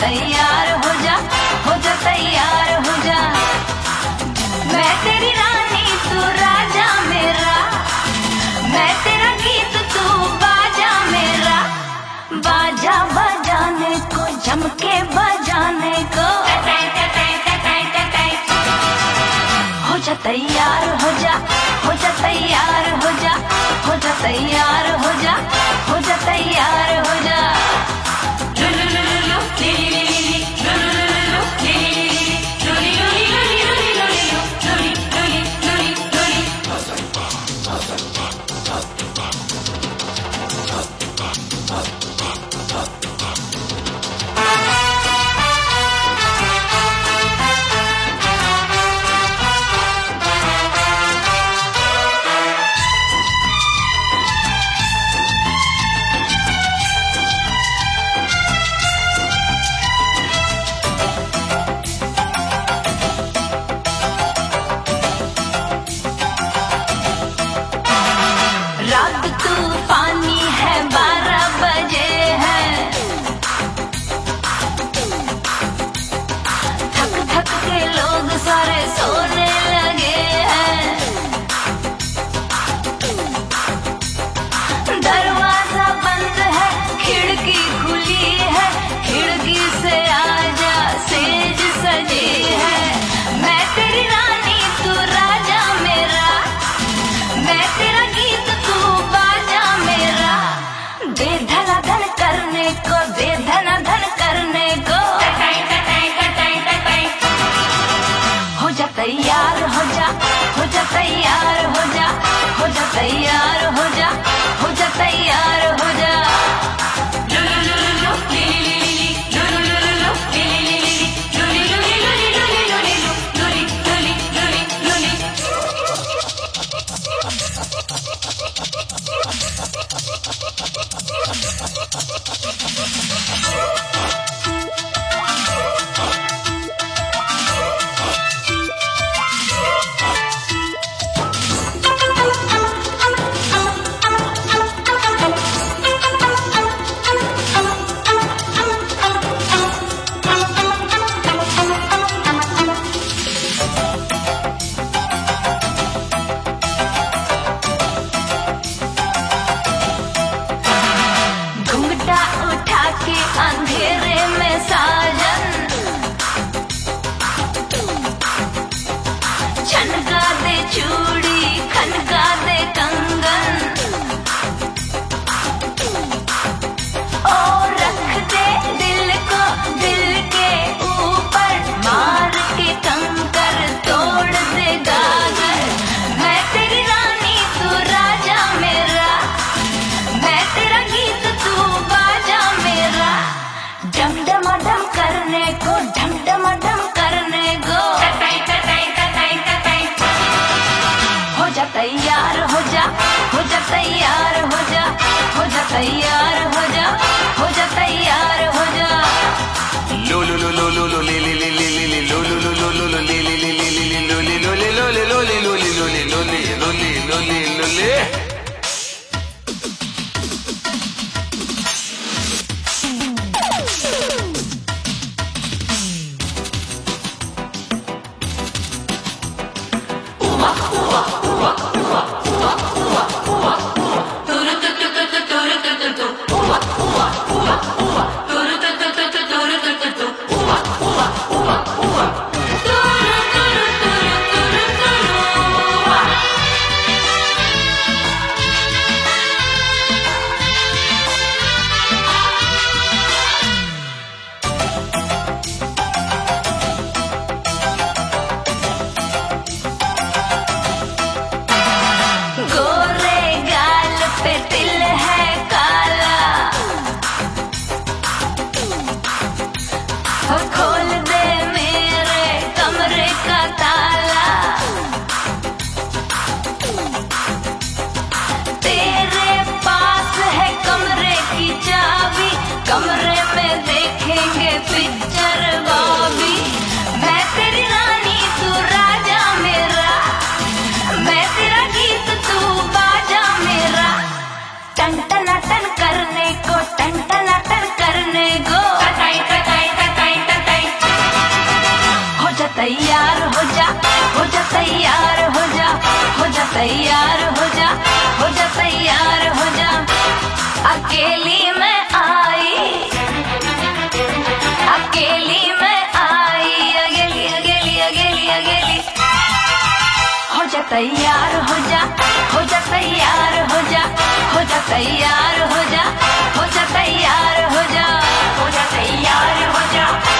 तैयार हो जा, हो जा तैयार हो जा। मैं तेरी रानी तू राजा मेरा, मैं तेरा गीत तू बाजा मेरा। बाजा बजाने को जम के बजाने को हो जा तैयार हो जा, हो जा तैयार हो जा, हो जा तैयार हो जा, हो जा तैयार हो जा। रात तूफानी है 12 बजे है, थक थक के लोग सारे सोने लगे हैं। दरवाजा बंद है, खिड़की खुली है, खिड़की से आजा सेज सजी है। मैं तेरी रानी तू राजा मेरा, मैं तेरा गीत तू बाजा मेरा। दे धना धन करने को, दे धना धन करने को हो जा तैयार हो जा, हो जा तैयार हो जा, हो जा तैयार हो जा, हो जा तैयार हो जा। घुंघटा उठा के अंधेरे में साजन छनका दे चूड़ी, खनका दे कंगन। और रख दे दिल को दिल के ऊपर, मार के कंकर तोड़ दे गागर। मैं तेरी रानी तू राजा मेरा, मैं तेरा गीत तू बाजा मेरा। डम डमा डम करने को, डम डमा डम करने को हो जा तैयार हो जा, हो जा तैयार हो जा, हो जा तैयार हो जा, हो जा तैयार हो जा। लो लो लो लो लो लो ले ले ले ले ले ले लो लो लो लो लो लो ले ले ले ले ले ले लो ले लो ले लो ले लो ले लो ले लो ले लो ले लो ले लो ले लो ले। तुर तुर तुर तुर तुर तुर तुर तैयार हो जा, हो जा तैयार हो जा, हो जा तैयार हो जा, हो जा तैयार हो जा। अकेली मैं आई, अकेली मैं आई, अकेली अकेली अकेली अकेली। हो जा तैयार हो जा, हो जा तैयार हो जा, हो जा तैयार हो जा, हो जा तैयार हो जा, हो जा तैयार हो जा।